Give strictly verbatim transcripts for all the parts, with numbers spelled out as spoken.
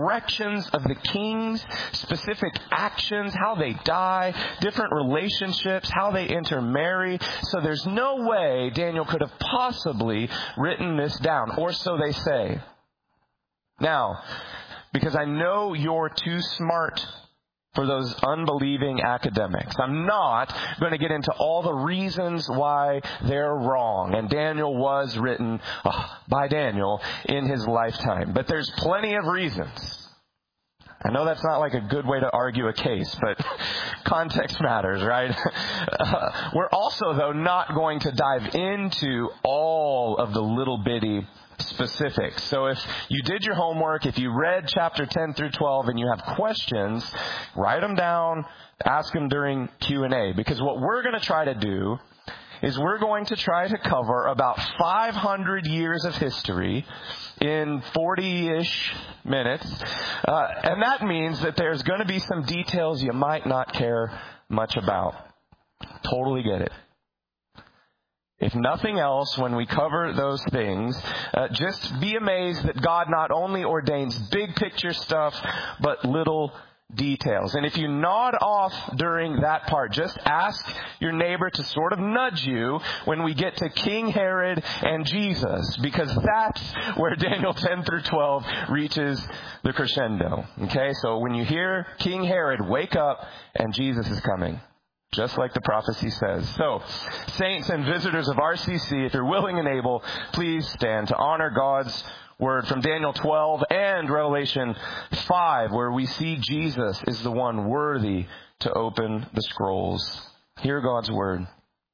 directions of the kings, specific actions, how they die, different relationships, how they intermarry. So there's no way Daniel could have possibly written this down, or so they say. Now, because I know you're too smart for those unbelieving academics, I'm not going to get into all the reasons why they're wrong. And Daniel was written oh, by Daniel in his lifetime. But there's plenty of reasons. I know that's not like a good way to argue a case, but context matters, right? Uh, we're also, though, not going to dive into all of the little bitty specifics. So if you did your homework, if you read chapter ten through twelve and you have questions, write them down, ask them during Q and A. Because what we're going to try to do is we're going to try to cover about five hundred years of history in forty-ish minutes. Uh, and that means that there's going to be some details you might not care much about. Totally get it. If nothing else, when we cover those things, uh, just be amazed that God not only ordains big picture stuff, but little details. And if you nod off during that part, just ask your neighbor to sort of nudge you when we get to King Herod and Jesus, because that's where Daniel ten through twelve reaches the crescendo. Okay, so when you hear King Herod, wake up and Jesus is coming. Just like the prophecy says. So, saints and visitors of R C C, if you're willing and able, please stand to honor God's word from Daniel twelve and Revelation five, where we see Jesus is the one worthy to open the scrolls. Hear God's word.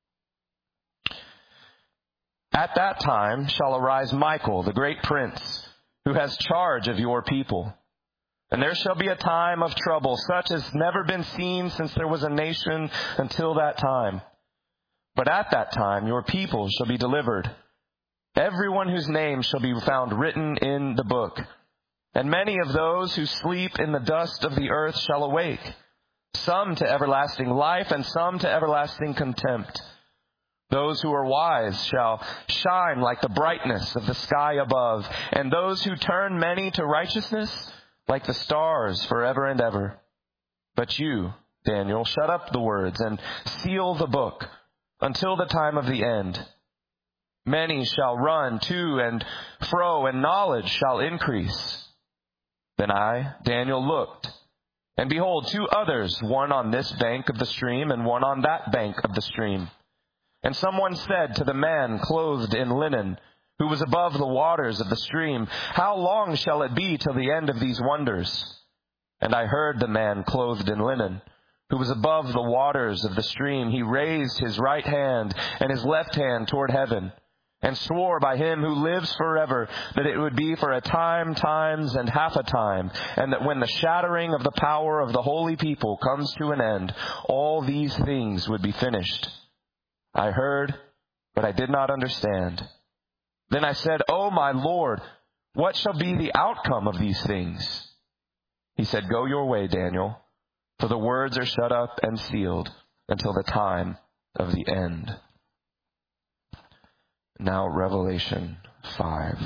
At that time shall arise Michael, the great prince, who has charge of your people. And there shall be a time of trouble, such as never been seen since there was a nation until that time. But at that time your people shall be delivered, everyone whose name shall be found written in the book. And many of those who sleep in the dust of the earth shall awake, some to everlasting life and some to everlasting contempt. Those who are wise shall shine like the brightness of the sky above, and those who turn many to righteousness like the stars forever and ever. But you, Daniel, shut up the words and seal the book until the time of the end. Many shall run to and fro, and knowledge shall increase. Then I, Daniel, looked, and behold, two others, one on this bank of the stream and one on that bank of the stream. And someone said to the man clothed in linen, who was above the waters of the stream, how long shall it be till the end of these wonders? And I heard the man clothed in linen, who was above the waters of the stream. He raised his right hand and his left hand toward heaven, and swore by him who lives forever that it would be for a time, times, and half a time, and that when the shattering of the power of the holy people comes to an end, all these things would be finished. I heard, but I did not understand. Then I said, O my Lord, what shall be the outcome of these things? He said, go your way, Daniel, for the words are shut up and sealed until the time of the end. Now Revelation five.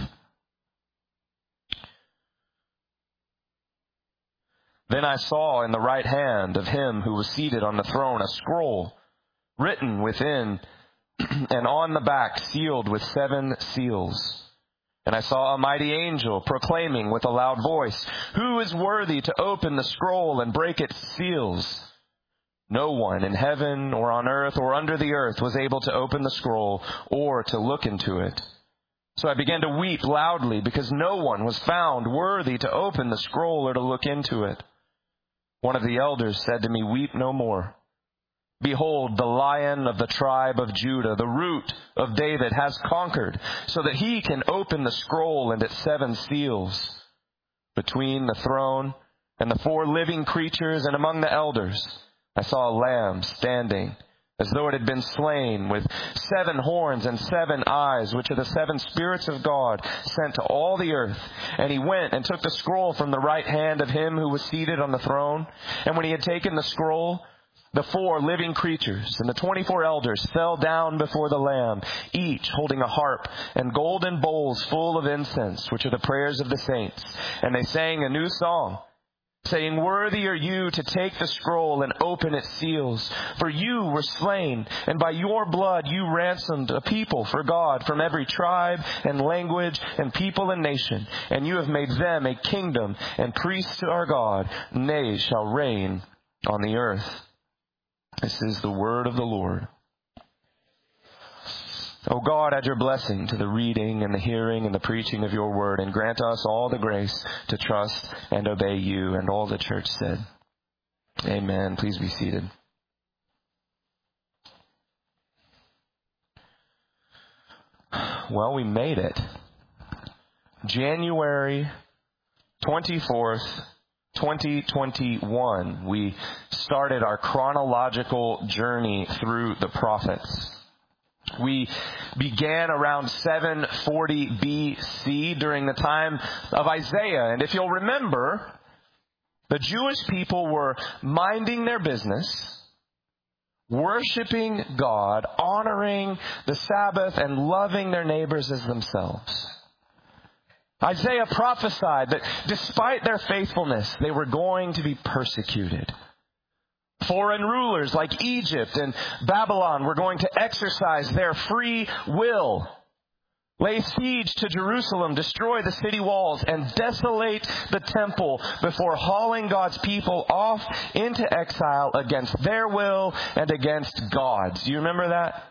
Then I saw in the right hand of him who was seated on the throne a scroll written within and on the back sealed with seven seals. And I saw a mighty angel proclaiming with a loud voice, who is worthy to open the scroll and break its seals? No one in heaven or on earth or under the earth was able to open the scroll or to look into it. So I began to weep loudly because no one was found worthy to open the scroll or to look into it. One of the elders said to me, weep no more. Behold, the Lion of the tribe of Judah, the Root of David, has conquered, so that he can open the scroll and its seven seals. Between the throne and the four living creatures and among the elders, I saw a lamb standing, as though it had been slain, with seven horns and seven eyes, which are the seven spirits of God sent to all the earth. And he went and took the scroll from the right hand of him who was seated on the throne. And when he had taken the scroll, The four living creatures and the twenty-four elders fell down before the Lamb, each holding a harp and golden bowls full of incense, which are the prayers of the saints. And they sang a new song, saying, "Worthy are you to take the scroll and open its seals. For you were slain, and by your blood you ransomed a people for God from every tribe and language and people and nation. And you have made them a kingdom and priests to our God, and they shall reign on the earth." This is the word of the Lord. O God, add your blessing to the reading and the hearing and the preaching of your word, and grant us all the grace to trust and obey you. And all the church said, amen. Please be seated. Well, we made it. January twenty-fourth, twenty twenty-one, we started our chronological journey through the prophets. We began around seven forty B C during the time of Isaiah. And if you'll remember, the Jewish people were minding their business, worshiping God, honoring the Sabbath, and loving their neighbors as themselves. Isaiah prophesied that despite their faithfulness, they were going to be persecuted. Foreign rulers like Egypt and Babylon were going to exercise their free will, lay siege to Jerusalem, destroy the city walls, and desolate the temple before hauling God's people off into exile against their will and against God's. Do you remember that?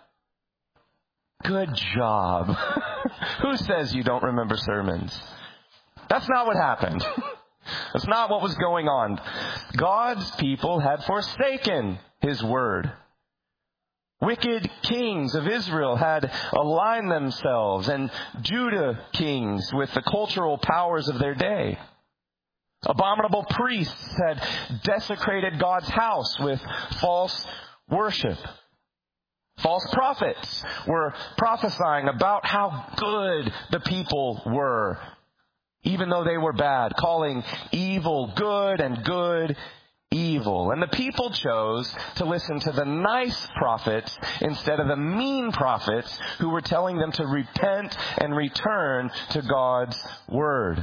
Good job. Who says you don't remember sermons? That's not what happened. That's not what was going on. God's people had forsaken His word. Wicked kings of Israel had aligned themselves, and Judah kings with the cultural powers of their day. Abominable priests had desecrated God's house with false worship. False prophets were prophesying about how good the people were, even though they were bad, calling evil good and good evil. And the people chose to listen to the nice prophets instead of the mean prophets who were telling them to repent and return to God's word.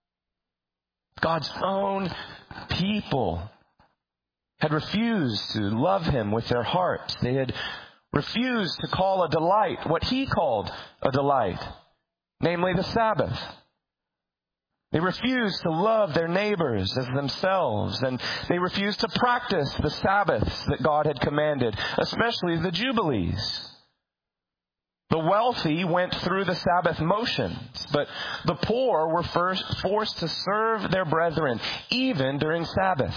God's own people had refused to love Him with their hearts. They had refused to call a delight what He called a delight, namely the Sabbath. They refused to love their neighbors as themselves, and they refused to practice the Sabbaths that God had commanded, especially the Jubilees. The wealthy went through the Sabbath motions, but the poor were first forced to serve their brethren, even during Sabbath.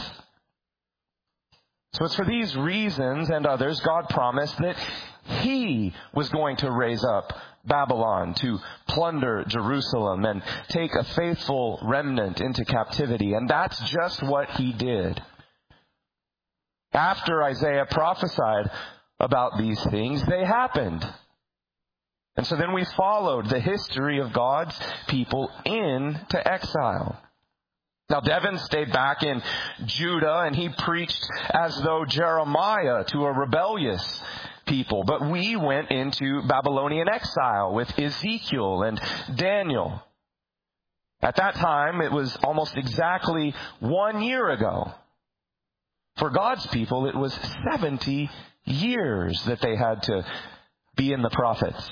So it's for these reasons and others God promised that He was going to raise up Babylon to plunder Jerusalem and take a faithful remnant into captivity. And that's just what He did. After Isaiah prophesied about these things, they happened. And so then we followed the history of God's people into exile. Now, Devin stayed back in Judah, and he preached as though Jeremiah to a rebellious people. But we went into Babylonian exile with Ezekiel and Daniel. At that time, it was almost exactly one year ago. For God's people, it was seventy years that they had to be in the prophets.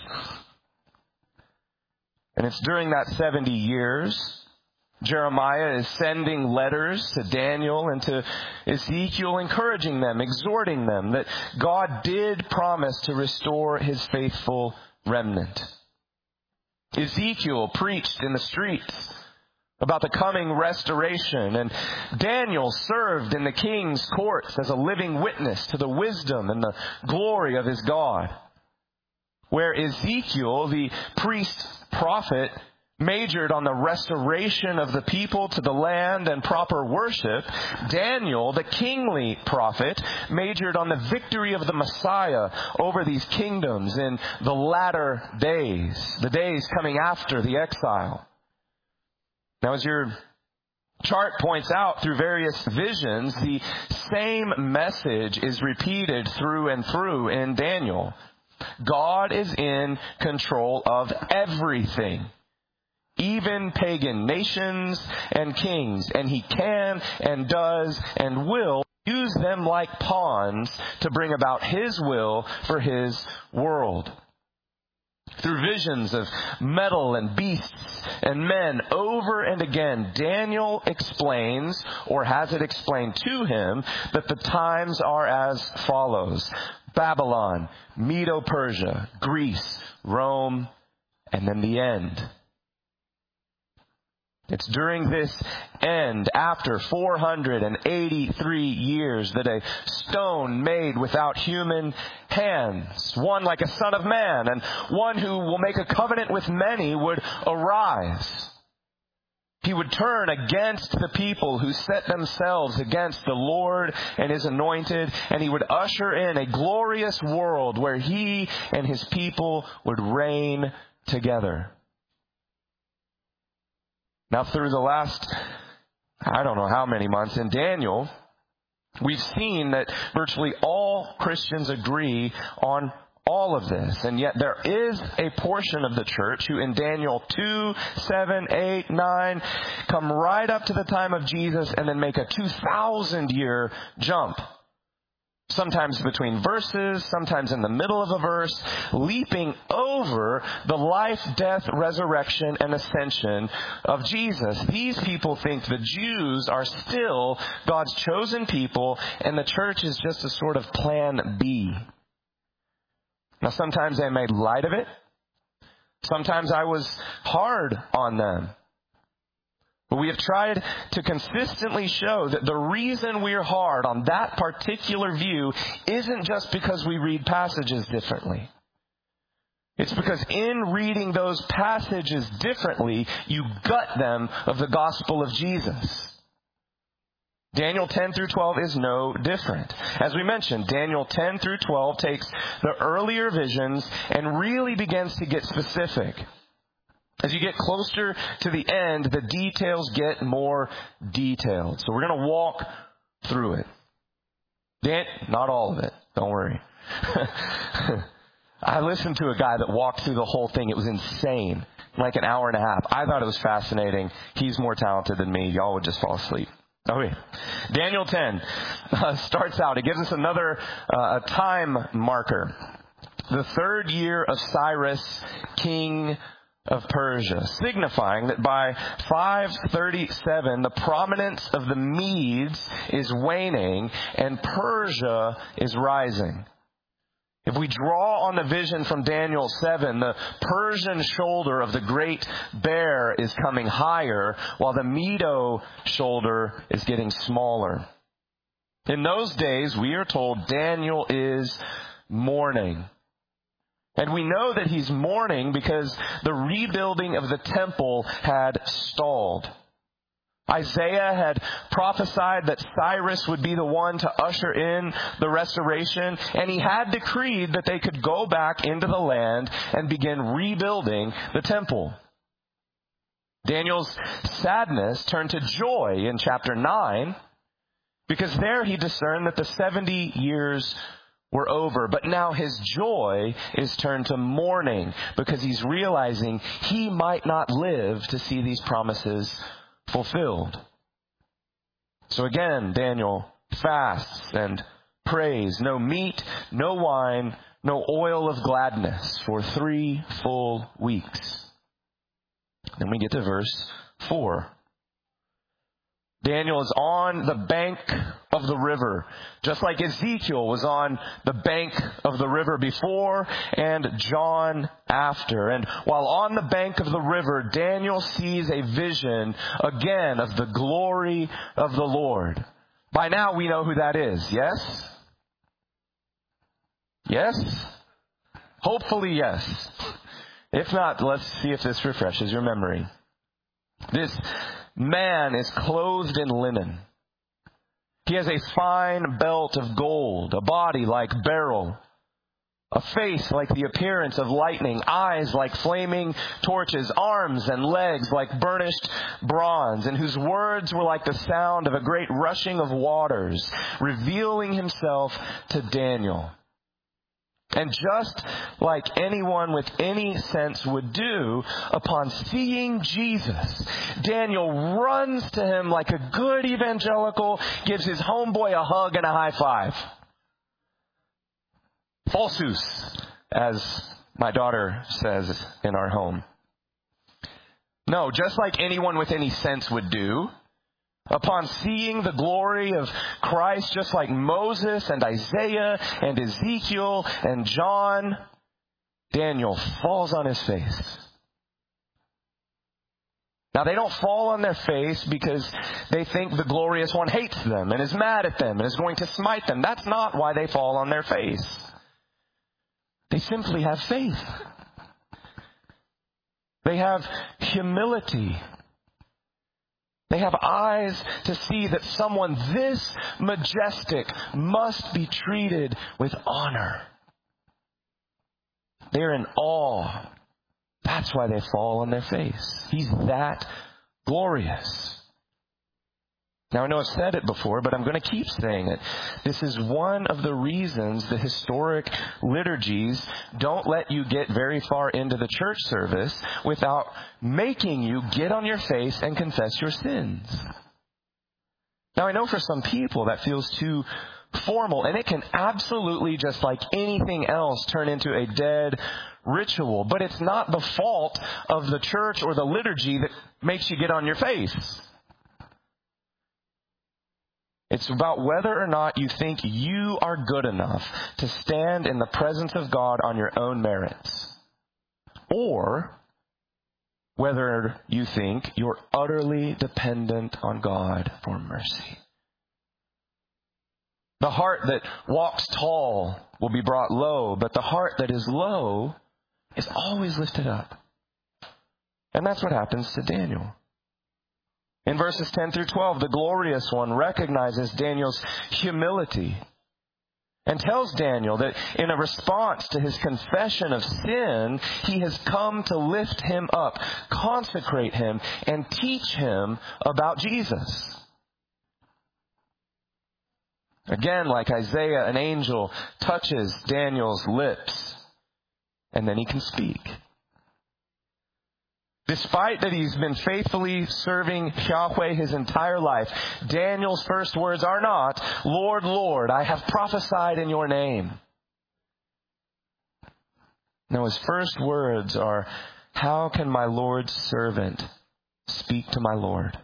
And it's during that seventy years, Jeremiah is sending letters to Daniel and to Ezekiel, encouraging them, exhorting them that God did promise to restore His faithful remnant. Ezekiel preached in the streets about the coming restoration, and Daniel served in the king's courts as a living witness to the wisdom and the glory of his God. Where Ezekiel, the priest prophet, majored on the restoration of the people to the land and proper worship, Daniel, the kingly prophet, majored on the victory of the Messiah over these kingdoms in the latter days, the days coming after the exile. Now, as you're chart points out, through various visions, the same message is repeated through and through in Daniel. God is in control of everything, even pagan nations and kings, and he can and does and will use them like pawns to bring about his will for his world. Through visions of metal and beasts and men, over and again, Daniel explains, or has it explained to him, that the times are as follows: Babylon, Medo-Persia, Greece, Rome, and then the end. It's during this end, after four hundred eighty-three years, that a stone made without human hands, one like a son of man, and one who will make a covenant with many, would arise. He would turn against the people who set themselves against the Lord and his anointed, and he would usher in a glorious world where he and his people would reign together. Now, through the last, I don't know how many months in Daniel, we've seen that virtually all Christians agree on all of this. And yet there is a portion of the church who in Daniel two, seven, eight, nine, come right up to the time of Jesus and then make a two thousand year jump. Sometimes between verses, sometimes in the middle of a verse, leaping over the life, death, resurrection, and ascension of Jesus. These people think the Jews are still God's chosen people, and the church is just a sort of plan B. Now, sometimes they made light of it. Sometimes I was hard on them. But we have tried to consistently show that the reason we're hard on that particular view isn't just because we read passages differently. It's because in reading those passages differently, you gut them of the gospel of Jesus. Daniel ten through twelve is no different. As we mentioned, Daniel ten through twelve takes the earlier visions and really begins to get specific. As you get closer to the end, the details get more detailed. So we're going to walk through it. Dan- not all of it. Don't worry. I listened to a guy that walked through the whole thing. It was insane. Like an hour and a half. I thought it was fascinating. He's more talented than me. Y'all would just fall asleep. Okay. Daniel ten uh, starts out. It gives us another uh, a time marker. The third year of Cyrus, king of Persia, signifying that by five thirty-seven, the prominence of the Medes is waning and Persia is rising. If we draw on the vision from Daniel seven, the Persian shoulder of the great bear is coming higher, while the Medo shoulder is getting smaller. In those days, we are told Daniel is mourning. And we know that he's mourning because the rebuilding of the temple had stalled. Isaiah had prophesied that Cyrus would be the one to usher in the restoration, and he had decreed that they could go back into the land and begin rebuilding the temple. Daniel's sadness turned to joy in chapter nine, because there he discerned that the seventy years were over. But now his joy is turned to mourning, because he's realizing he might not live to see these promises fulfilled. So again, Daniel fasts and prays. No meat, no wine, no oil of gladness for three full weeks. Then we get to verse four. Daniel is on the bank of the river, just like Ezekiel was on the bank of the river before and John after. And while on the bank of the river, Daniel sees a vision again of the glory of the Lord. By now we know who that is, yes? Yes? Hopefully yes. If not, let's see if this refreshes your memory. This man is clothed in linen. He has a fine belt of gold, a body like beryl, A face like the appearance of lightning, eyes like flaming torches, arms and legs like burnished bronze, and whose words were like the sound of a great rushing of waters, revealing himself to Daniel. And just like anyone with any sense would do, upon seeing Jesus, Daniel runs to him like a good evangelical, gives his homeboy a hug and a high five. Falsus, as my daughter says in our home. No, just like anyone with any sense would do, upon seeing the glory of Christ, just like Moses and Isaiah and Ezekiel and John, Daniel falls on his face. Now, they don't fall on their face because they think the glorious one hates them and is mad at them and is going to smite them. That's not why they fall on their face. They simply have faith. They have humility. They have eyes to see that someone this majestic must be treated with honor. They're in awe. That's why they fall on their face. He's that glorious. Now, I know I've said it before, but I'm going to keep saying it. This is one of the reasons the historic liturgies don't let you get very far into the church service without making you get on your face and confess your sins. Now, I know for some people that feels too formal, and it can absolutely, just like anything else, turn into a dead ritual. But it's not the fault of the church or the liturgy that makes you get on your face. It's about whether or not you think you are good enough to stand in the presence of God on your own merits. Or whether you think you're utterly dependent on God for mercy. The heart that walks tall will be brought low, but the heart that is low is always lifted up. And that's what happens to Daniel. In verses ten through twelve, the glorious one recognizes Daniel's humility and tells Daniel that in a response to his confession of sin, he has come to lift him up, consecrate him, and teach him about Jesus. Again, like Isaiah, an angel touches Daniel's lips, and then he can speak. Despite that he's been faithfully serving Yahweh his entire life, Daniel's first words are not, "Lord, Lord, I have prophesied in your name." No, his first words are, "How can my Lord's servant speak to my Lord?"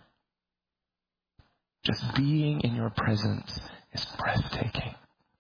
Just being in your presence is breathtaking.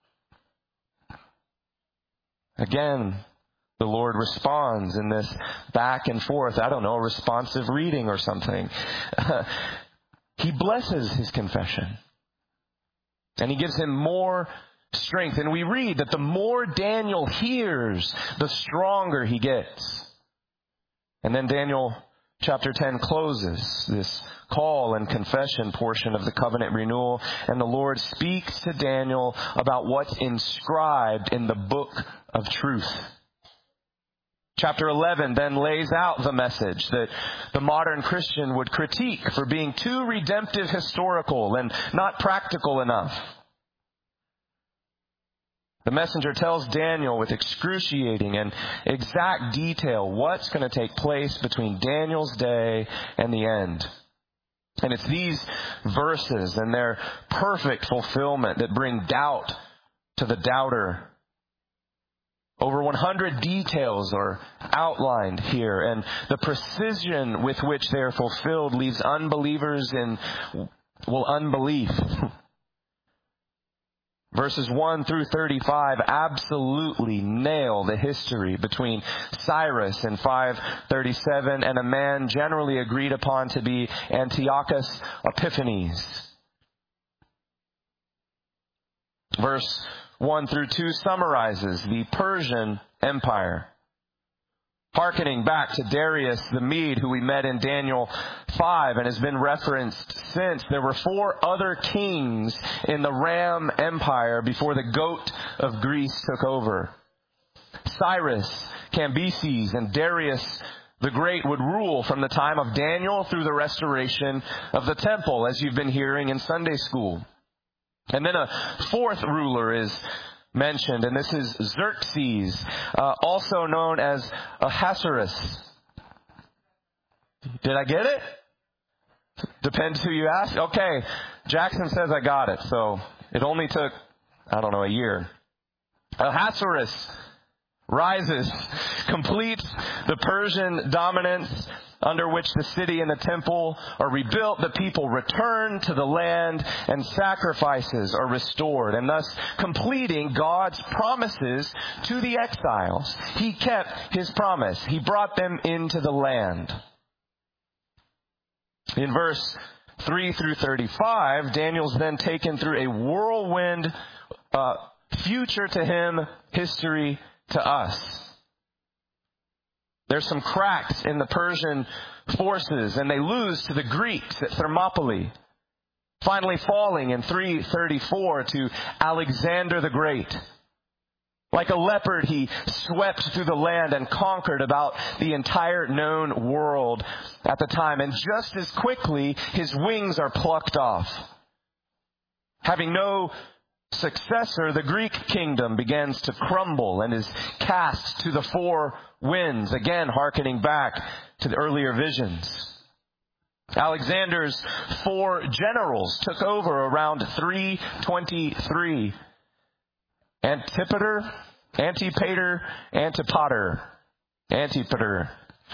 Again, the Lord responds in this back and forth, I don't know, responsive reading or something. He blesses his confession. And he gives him more strength. And we read that the more Daniel hears, the stronger he gets. And then Daniel chapter ten closes this call and confession portion of the covenant renewal. And the Lord speaks to Daniel about what's inscribed in the book of truth. Chapter eleven then lays out the message that the modern Christian would critique for being too redemptive historical and not practical enough. The messenger tells Daniel with excruciating and exact detail what's going to take place between Daniel's day and the end. And it's these verses and their perfect fulfillment that bring doubt to the doubter. Over one hundred details are outlined here, and the precision with which they are fulfilled leaves unbelievers in, well, unbelief. Verses one through thirty-five absolutely nail the history between Cyrus in five thirty-seven and a man generally agreed upon to be Antiochus Epiphanes. Verse one through two summarizes the Persian Empire. Hearkening back to Darius the Mede, who we met in Daniel five and has been referenced since, there were four other kings in the Ram Empire before the goat of Greece took over. Cyrus, Cambyses, and Darius the Great would rule from the time of Daniel through the restoration of the temple, as you've been hearing in Sunday school. And then a fourth ruler is mentioned, and this is Xerxes, uh, also known as Ahasuerus. Did I get it? Depends who you ask. Okay, Jackson says I got it, so it only took, I don't know, a year. Ahasuerus rises, completes the Persian dominance under which the city and the temple are rebuilt. The people return to the land and sacrifices are restored, and thus completing God's promises to the exiles. He kept his promise. He brought them into the land. In verse three through thirty-five, Daniel's then taken through a whirlwind, uh, future to him, history to us. There's some cracks in the Persian forces, and they lose to the Greeks at Thermopylae, finally falling in three thirty-four to Alexander the Great. Like a leopard, he swept through the land and conquered about the entire known world at the time. And just as quickly, his wings are plucked off. Having no successor, the Greek kingdom begins to crumble and is cast to the four winds, again hearkening back to the earlier visions. Alexander's four generals took over around three twenty-three. Antipater, Antipater, Antipater, Antipater,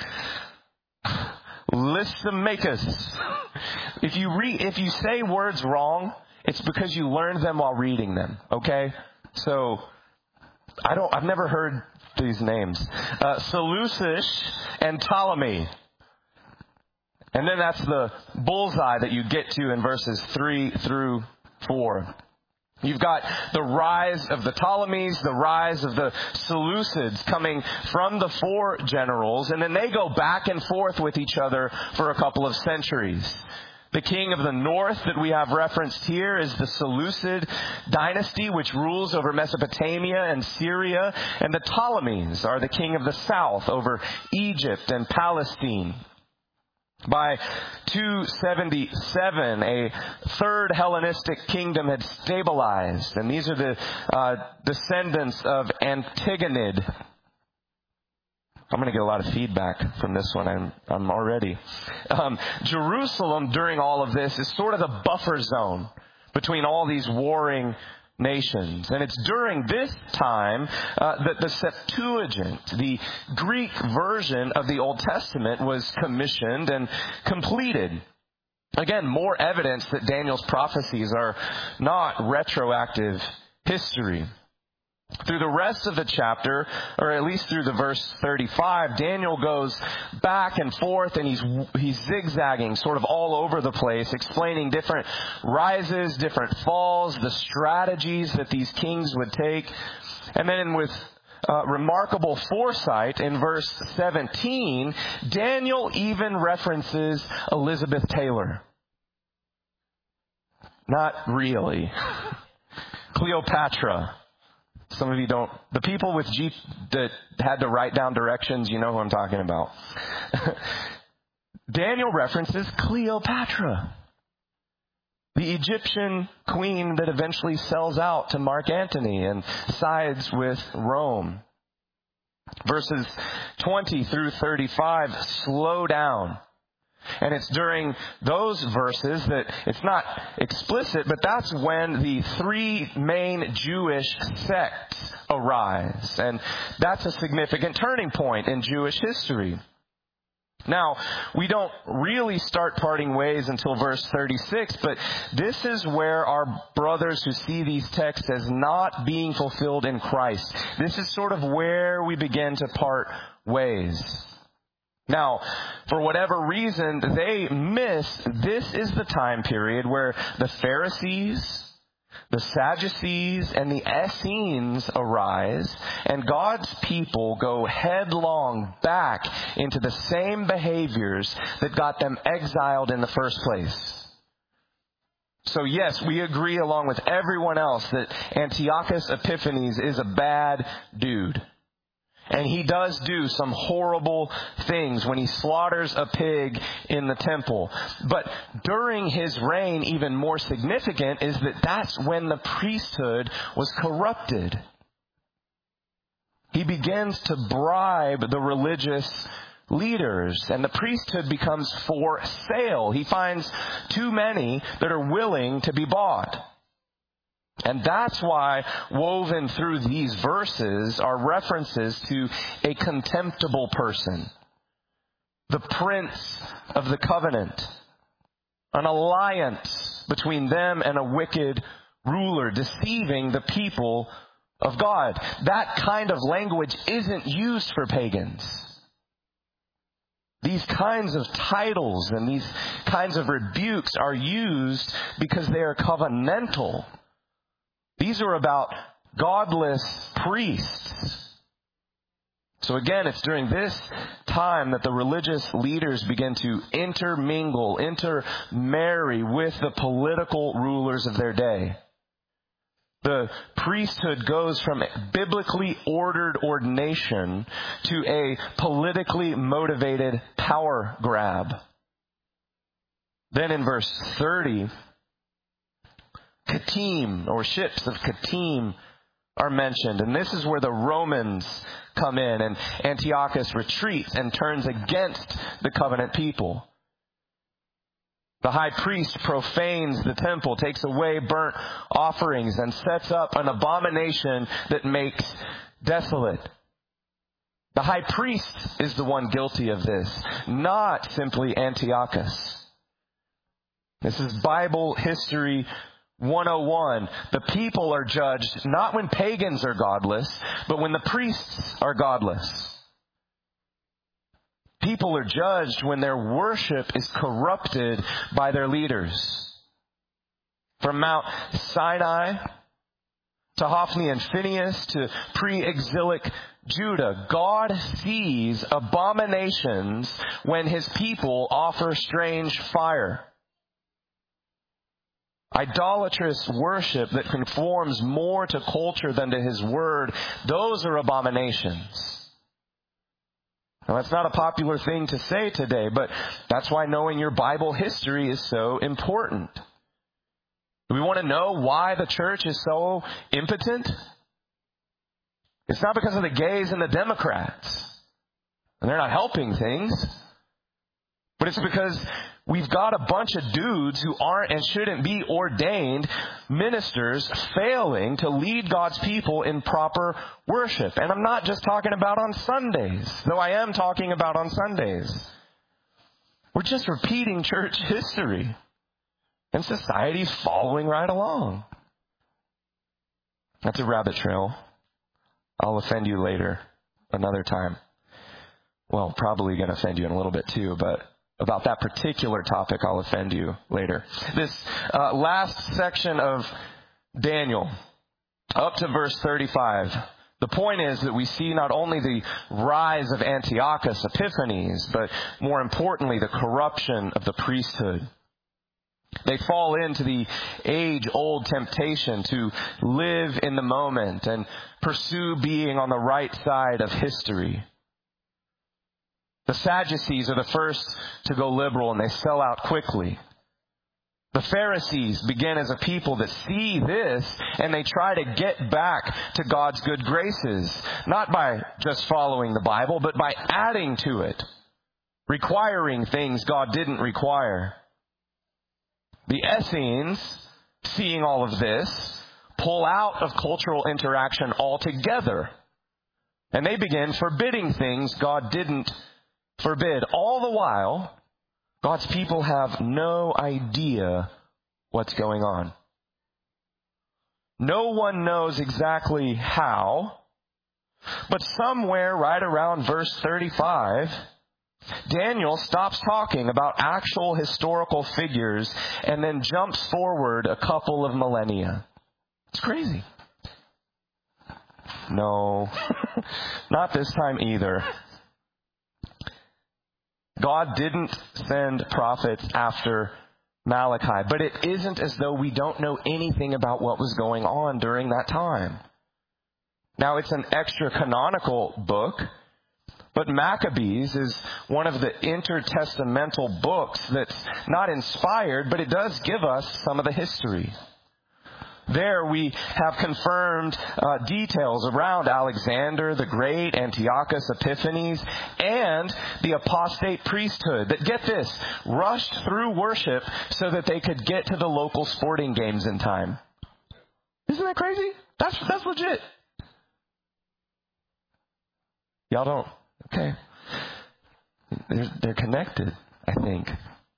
Lysimachus. If you read, if you say words wrong, it's because you learned them while reading them. Okay, so I don't. I've never heard these names. Uh, Seleucus and Ptolemy, and then that's the bullseye that you get to in verses three through four. You've got the rise of the Ptolemies, the rise of the Seleucids coming from the four generals, and then they go back and forth with each other for a couple of centuries. The king of the north that we have referenced here is the Seleucid dynasty, which rules over Mesopotamia and Syria, and the Ptolemies are the king of the south over Egypt and Palestine. By two seventy-seven, a third Hellenistic kingdom had stabilized, and these are the uh, descendants of Antigonid. I'm going to get a lot of feedback from this one. I'm, I'm already. Um, Jerusalem, during all of this, is sort of the buffer zone between all these warring nations. And it's during this time uh, that the Septuagint, the Greek version of the Old Testament, was commissioned and completed. Again, more evidence that Daniel's prophecies are not retroactive history. Through the rest of the chapter, or at least through the verse thirty-five, Daniel goes back and forth, and he's he's zigzagging sort of all over the place, explaining different rises, different falls, the strategies that these kings would take. And then with uh, remarkable foresight, in verse seventeen, Daniel even references Elizabeth Taylor. Not really. Cleopatra. Some of you don't. The people with G that had to write down directions, you know who I'm talking about. Daniel references Cleopatra, the Egyptian queen that eventually sells out to Mark Antony and sides with Rome. Verses twenty through thirty-five slow down. And it's during those verses that it's not explicit, but that's when the three main Jewish sects arise. And that's a significant turning point in Jewish history. Now, we don't really start parting ways until verse thirty-six, but this is where our brothers who see these texts as not being fulfilled in Christ, this is sort of where we begin to part ways. Now, for whatever reason, they miss this is the time period where the Pharisees, the Sadducees, and the Essenes arise, and God's people go headlong back into the same behaviors that got them exiled in the first place. So yes, we agree along with everyone else that Antiochus Epiphanes is a bad dude. And he does do some horrible things when he slaughters a pig in the temple. But during his reign, even more significant is that that's when the priesthood was corrupted. He begins to bribe the religious leaders, and the priesthood becomes for sale. He finds too many that are willing to be bought. And that's why woven through these verses are references to a contemptible person, the prince of the covenant, an alliance between them and a wicked ruler, deceiving the people of God. That kind of language isn't used for pagans. These kinds of titles and these kinds of rebukes are used because they are covenantal. These are about godless priests. So again, it's during this time that the religious leaders begin to intermingle, intermarry with the political rulers of their day. The priesthood goes from biblically ordered ordination to a politically motivated power grab. Then in verse thirty, Kittim, or ships of Kittim, are mentioned. And this is where the Romans come in, and Antiochus retreats and turns against the covenant people. The high priest profanes the temple, takes away burnt offerings, and sets up an abomination that makes desolate. The high priest is the one guilty of this, not simply Antiochus. This is Bible history one oh one. The people are judged not when pagans are godless, but when the priests are godless. People are judged when their worship is corrupted by their leaders. From Mount Sinai to Hophni and Phinehas to pre-exilic Judah, God sees abominations when his people offer strange fire. Idolatrous worship that conforms more to culture than to his word, those are abominations. Now, that's not a popular thing to say today, but that's why knowing your Bible history is so important. Do we want to know why the church is so impotent? It's not because of the gays and the Democrats, and they're not helping things, but it's because we've got a bunch of dudes who aren't and shouldn't be ordained ministers failing to lead God's people in proper worship. And I'm not just talking about on Sundays, though I am talking about on Sundays. We're just repeating church history. And society's following right along. That's a rabbit trail. I'll offend you later, another time. Well, probably going to offend you in a little bit too, but about that particular topic, I'll offend you later. This uh, last section of Daniel, up to verse thirty-five, the point is that we see not only the rise of Antiochus Epiphanes, but more importantly, the corruption of the priesthood. They fall into the age-old temptation to live in the moment and pursue being on the right side of history. The Sadducees are the first to go liberal, and they sell out quickly. The Pharisees begin as a people that see this, and they try to get back to God's good graces, not by just following the Bible, but by adding to it, requiring things God didn't require. The Essenes, seeing all of this, pull out of cultural interaction altogether, and they begin forbidding things God didn't forbid. All the while, God's people have no idea what's going on. No one knows exactly how, but somewhere right around verse thirty-five, Daniel stops talking about actual historical figures and then jumps forward a couple of millennia. It's crazy. No, not this time either. God didn't send prophets after Malachi, but it isn't as though we don't know anything about what was going on during that time. Now, it's an extra-canonical book, but Maccabees is one of the intertestamental books that's not inspired, but it does give us some of the history. There we have confirmed uh, details around Alexander the Great, Antiochus Epiphanes, and the apostate priesthood that, get this, rushed through worship so that they could get to the local sporting games in time. Isn't that crazy? That's, that's legit. Y'all don't? Okay. They're, they're connected, I think.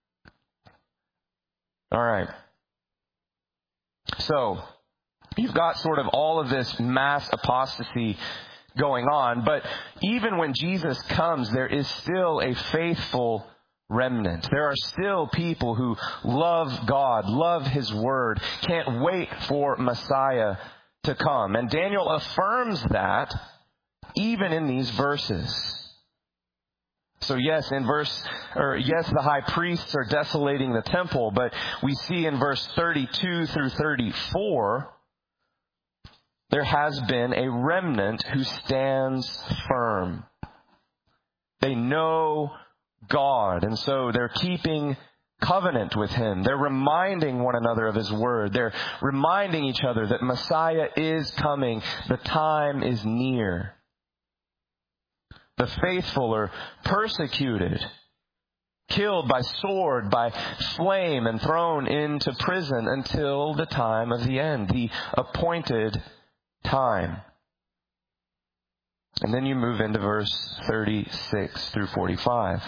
All right. So, you've got sort of all of this mass apostasy going on, but even when Jesus comes, there is still a faithful remnant. There are still people who love God, love His Word, can't wait for Messiah to come. And Daniel affirms that even in these verses. So yes, in verse, or yes, the high priests are desolating the temple, but we see in verse thirty-two through thirty-four, there has been a remnant who stands firm. They know God, and so they're keeping covenant with Him. They're reminding one another of His Word. They're reminding each other that Messiah is coming. The time is near. The faithful are persecuted, killed by sword, by flame, and thrown into prison until the time of the end, the appointed time. And then you move into verse thirty-six through forty-five.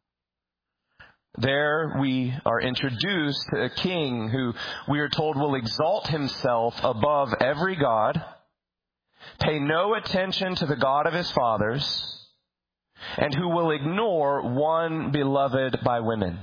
There we are introduced to a king who we are told will exalt himself above every god, pay no attention to the God of his fathers, and who will ignore one beloved by women.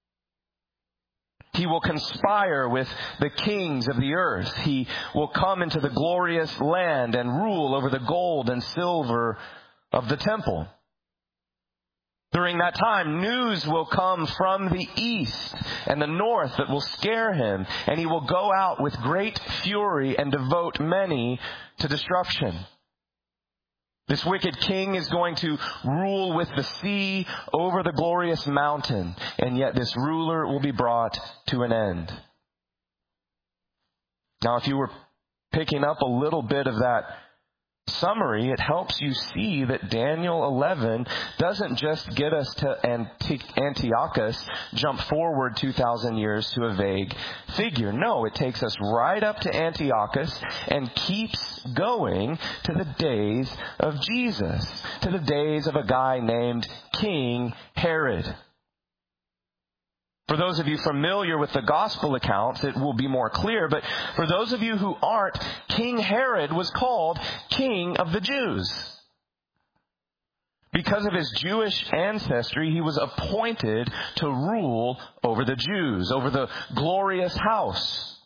He will conspire with the kings of the earth. He will come into the glorious land and rule over the gold and silver of the temple. During that time, news will come from the east and the north that will scare him, and he will go out with great fury and devote many to destruction. This wicked king is going to rule with the sea over the glorious mountain, and yet this ruler will be brought to an end. Now, if you were picking up a little bit of that summary, it helps you see that Daniel eleven doesn't just get us to Antiochus, jump forward two thousand years to a vague figure. No, it takes us right up to Antiochus and keeps going to the days of Jesus, to the days of a guy named King Herod. For those of you familiar with the gospel accounts, it will be more clear. But for those of you who aren't, King Herod was called King of the Jews. Because of his Jewish ancestry, he was appointed to rule over the Jews, over the glorious house.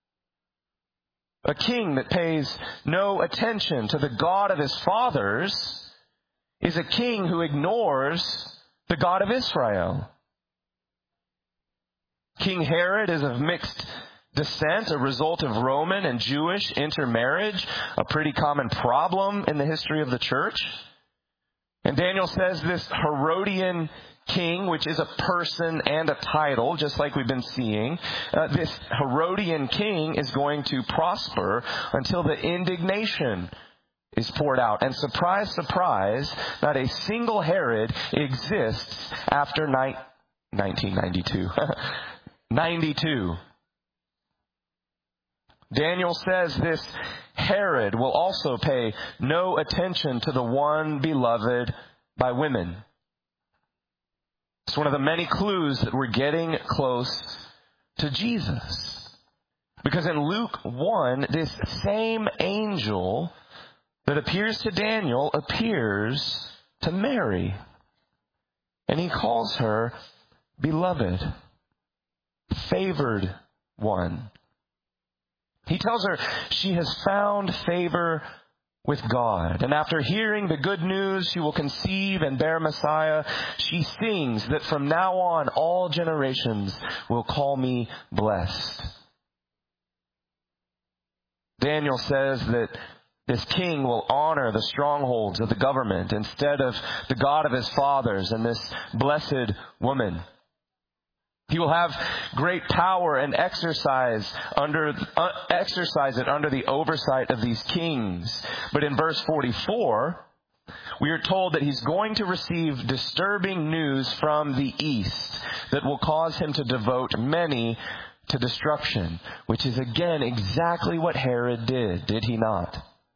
A king that pays no attention to the God of his fathers is a king who ignores the God of Israel. King Herod is of mixed descent, a result of Roman and Jewish intermarriage, a pretty common problem in the history of the church. And Daniel says this Herodian king, which is a person and a title, just like we've been seeing, uh, this Herodian king is going to prosper until the indignation is poured out. And surprise, surprise, not a single Herod exists after ni- nineteen ninety-two. ninety-two. Daniel says this Herod will also pay no attention to the one beloved by women. It's one of the many clues that we're getting close to Jesus. Because in Luke one, this same angel that appears to Daniel appears to Mary. And he calls her beloved, favored one. He tells her she has found favor with God. And after hearing the good news, she will conceive and bear Messiah. She sings that from now on, all generations will call me blessed. Daniel says that This king will honor the strongholds of the government instead of the God of his fathers and this blessed woman. He will have great power and exercise under uh, exercise it under the oversight of these kings. But in verse forty-four, we are told that he's going to receive disturbing news from the east that will cause him to devote many to destruction, which is again exactly what Herod did, did he not?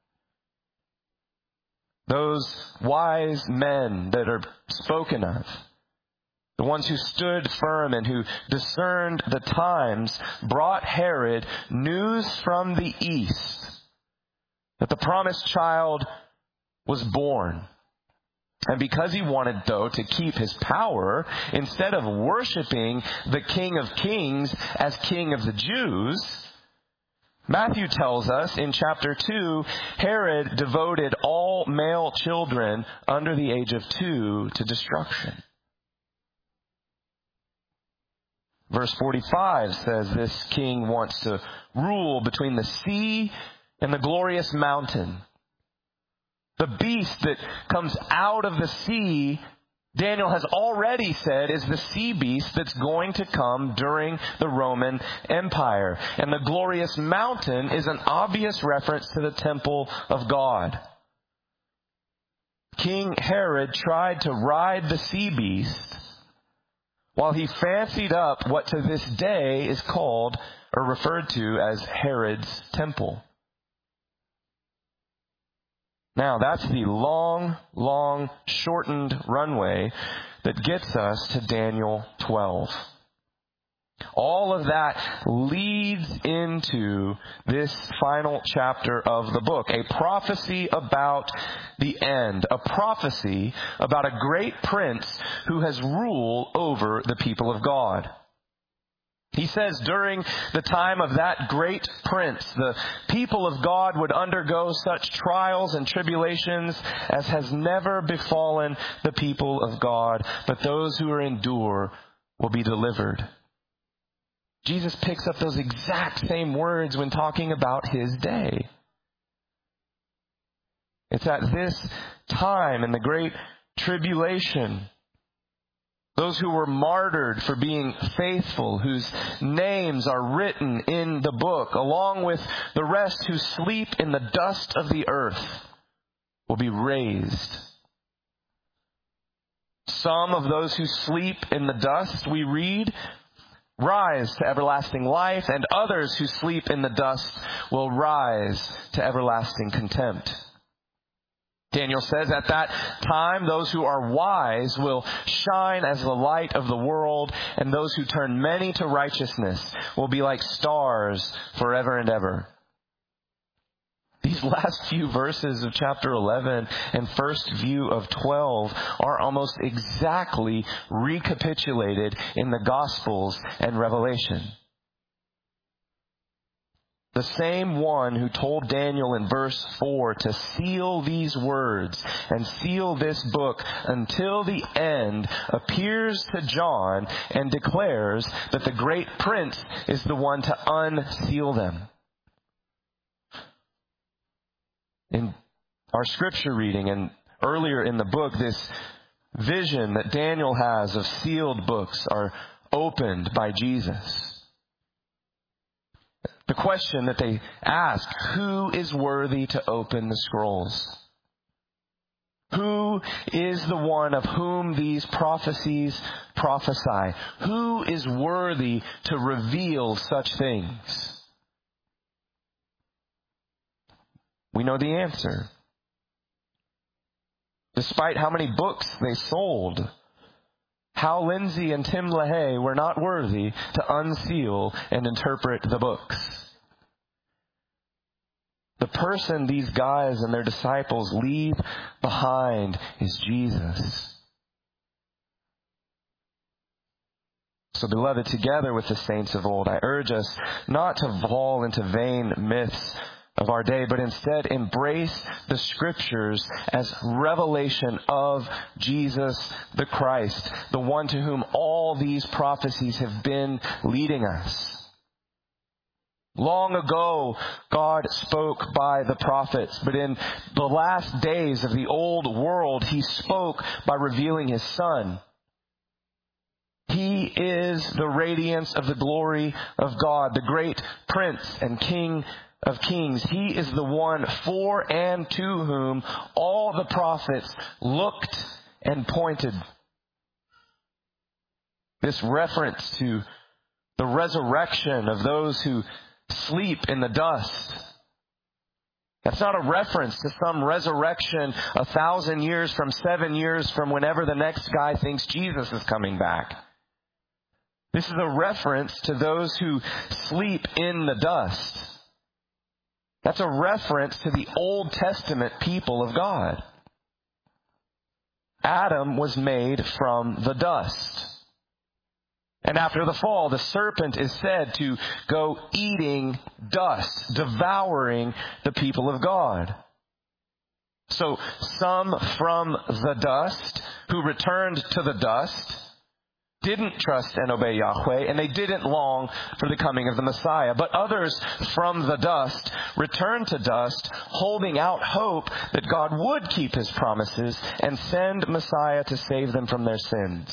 Those wise men that are spoken of, the ones who stood firm and who discerned the times, brought Herod news from the east that the promised child was born. And because he wanted, though, to keep his power, instead of worshiping the King of Kings as King of the Jews, Matthew tells us in chapter two, Herod devoted all male children under the age of two to destruction. Verse forty-five says this king wants to rule between the sea and the glorious mountain. The beast that comes out of the sea, Daniel has already said, is the sea beast that's going to come during the Roman Empire. And the glorious mountain is an obvious reference to the temple of God. King Herod tried to ride the sea beast while he fancied up what to this day is called or referred to as Herod's temple. Now, that's the long, long, shortened runway that gets us to Daniel twelve. All of that leads into this final chapter of the book, a prophecy about the end, a prophecy about a great prince who has rule over the people of God. He says during the time of that great prince, the people of God would undergo such trials and tribulations as has never befallen the people of God, but those who endure will be delivered. Jesus picks up those exact same words when talking about his day. It's at this time in the great tribulation, those who were martyred for being faithful, whose names are written in the book, along with the rest who sleep in the dust of the earth, will be raised. Some of those who sleep in the dust, we read, rise to everlasting life, and others who sleep in the dust will rise to everlasting contempt. Daniel says, at that time, those who are wise will shine as the light of the world, and those who turn many to righteousness will be like stars forever and ever. These last few verses of chapter eleven and first view of twelve are almost exactly recapitulated in the Gospels and Revelation. The same one who told Daniel in verse four to seal these words and seal this book until the end appears to John and declares that the great prince is the one to unseal them. In our scripture reading and earlier in the book, this vision that Daniel has of sealed books are opened by Jesus. The question that they ask, who is worthy to open the scrolls? Who is the one of whom these prophecies prophesy? Who is worthy to reveal such things? We know the answer. Despite how many books they sold, Hal Lindsey and Tim LaHaye were not worthy to unseal and interpret the books. The person these guys and their disciples leave behind is Jesus. So, beloved, together with the saints of old, I urge us not to fall into vain myths of our day, but instead embrace the Scriptures as revelation of Jesus the Christ, the one to whom all these prophecies have been leading us. Long ago, God spoke by the prophets, but in the last days of the old world, He spoke by revealing His Son. He is the radiance of the glory of God, the great Prince and King of Kings. He is the one for and to whom all the prophets looked and pointed. This reference to the resurrection of those who sleep in the dust. That's not a reference to some resurrection a thousand years from seven years from whenever the next guy thinks Jesus is coming back. This is a reference to those who sleep in the dust. That's a reference to the Old Testament people of God. Adam was made from the dust. And after the fall, the serpent is said to go eating dust, devouring the people of God. So some from the dust who returned to the dust didn't trust and obey Yahweh, and they didn't long for the coming of the Messiah. But others from the dust returned to dust, holding out hope that God would keep His promises and send Messiah to save them from their sins.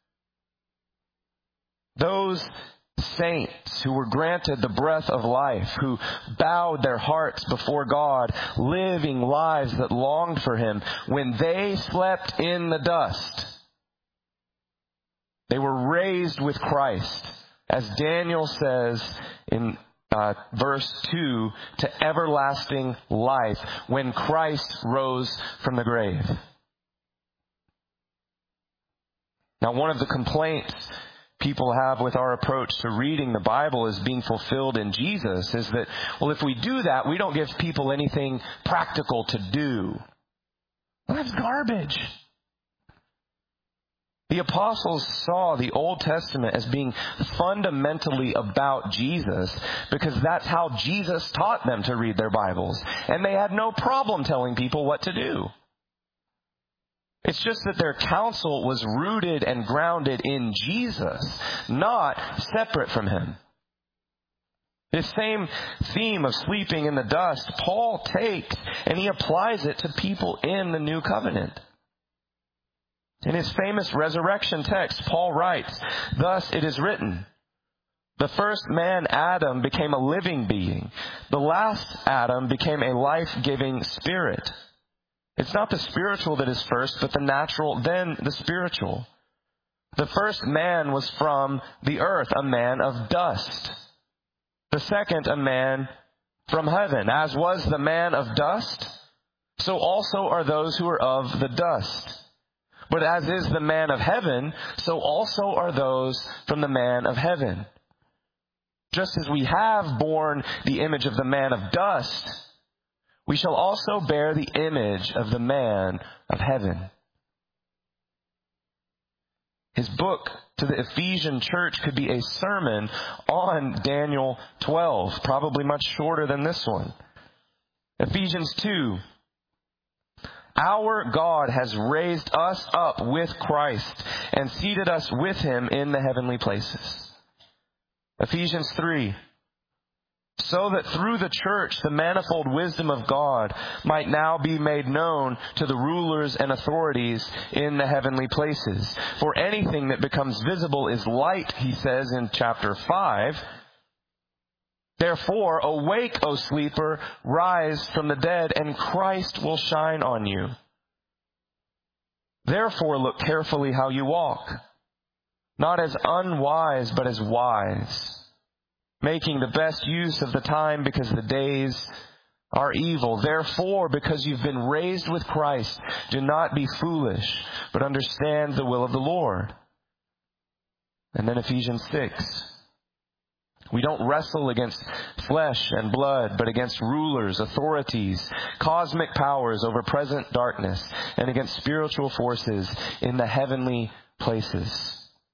Those saints who were granted the breath of life, who bowed their hearts before God, living lives that longed for Him, when they slept in the dust, they were raised with Christ, as Daniel says in uh, verse two, to everlasting life when Christ rose from the grave. Now, one of the complaints people have with our approach to reading the Bible as being fulfilled in Jesus is that, well, if we do that, we don't give people anything practical to do. Well, that's garbage. The apostles saw the Old Testament as being fundamentally about Jesus because that's how Jesus taught them to read their Bibles. And they had no problem telling people what to do. It's just that their counsel was rooted and grounded in Jesus, not separate from Him. This same theme of sleeping in the dust, Paul takes and he applies it to people in the New Covenant. In his famous resurrection text, Paul writes, "Thus it is written, the first man, Adam, became a living being. The last Adam became a life-giving spirit." It's not the spiritual that is first, but the natural, then the spiritual. The first man was from the earth, a man of dust. The second, a man from heaven. As was the man of dust, so also are those who are of the dust. But as is the man of heaven, so also are those from the man of heaven. Just as we have borne the image of the man of dust, we shall also bear the image of the man of heaven. His book to the Ephesian church could be a sermon on Daniel twelve, probably much shorter than this one. Ephesians two. Our God has raised us up with Christ and seated us with Him in the heavenly places. Ephesians three. So that through the church, the manifold wisdom of God might now be made known to the rulers and authorities in the heavenly places. For anything that becomes visible is light, he says in chapter five. Therefore, awake, O sleeper, rise from the dead, and Christ will shine on you. Therefore, look carefully how you walk, not as unwise, but as wise, making the best use of the time because the days are evil. Therefore, because you've been raised with Christ, do not be foolish, but understand the will of the Lord. And then Ephesians six. We don't wrestle against flesh and blood, but against rulers, authorities, cosmic powers over present darkness, and against spiritual forces in the heavenly places.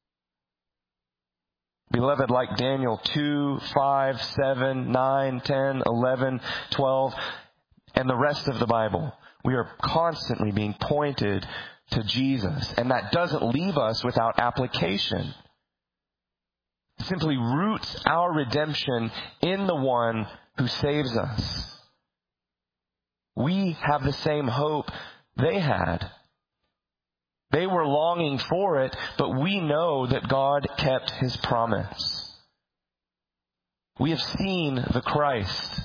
Beloved, like Daniel two, five, seven, nine, ten, eleven, twelve, and the rest of the Bible, we are constantly being pointed to Jesus. And that doesn't leave us without application. simply roots our redemption in the one who saves us. We have the same hope they had. They were longing for it, but we know that God kept his promise. We have seen the Christ.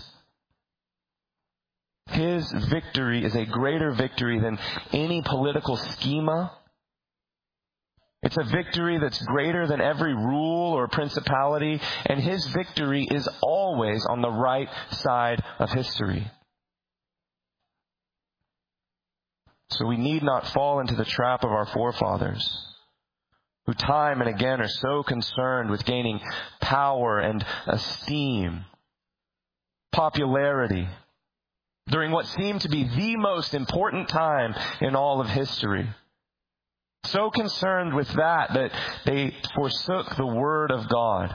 His victory is a greater victory than any political schema. It's a victory that's greater than every rule or principality, and his victory is always on the right side of history. So we need not fall into the trap of our forefathers, who time and again are so concerned with gaining power and esteem, popularity, during what seemed to be the most important time in all of history. So concerned with that that they forsook the Word of God.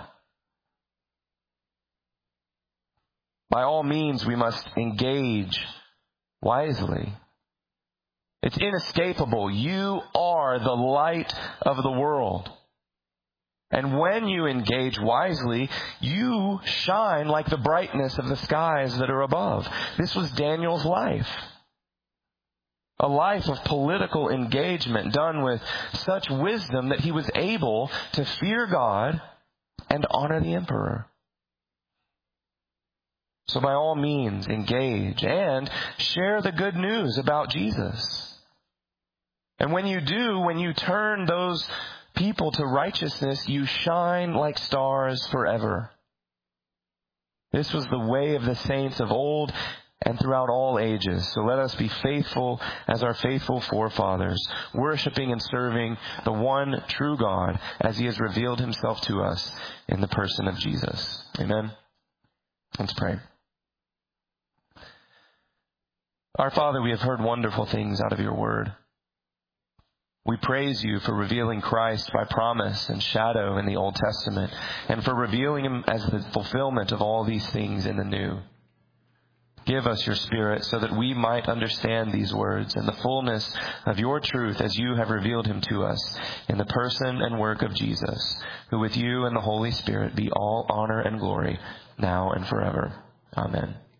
By all means, we must engage wisely. It's inescapable. You are the light of the world. And when you engage wisely, you shine like the brightness of the skies that are above. This was Daniel's life. A life of political engagement done with such wisdom that he was able to fear God and honor the emperor. So by all means, engage and share the good news about Jesus. And when you do, when you turn those people to righteousness, you shine like stars forever. This was the way of the saints of old and throughout all ages. So let us be faithful as our faithful forefathers, worshiping and serving the one true God as he has revealed himself to us in the person of Jesus. Amen. Let's pray. Our Father, we have heard wonderful things out of your word. We praise you for revealing Christ by promise and shadow in the Old Testament, and for revealing him as the fulfillment of all these things in the New. Give us your Spirit so that we might understand these words and the fullness of your truth as you have revealed him to us in the person and work of Jesus, who with you and the Holy Spirit be all honor and glory now and forever. Amen.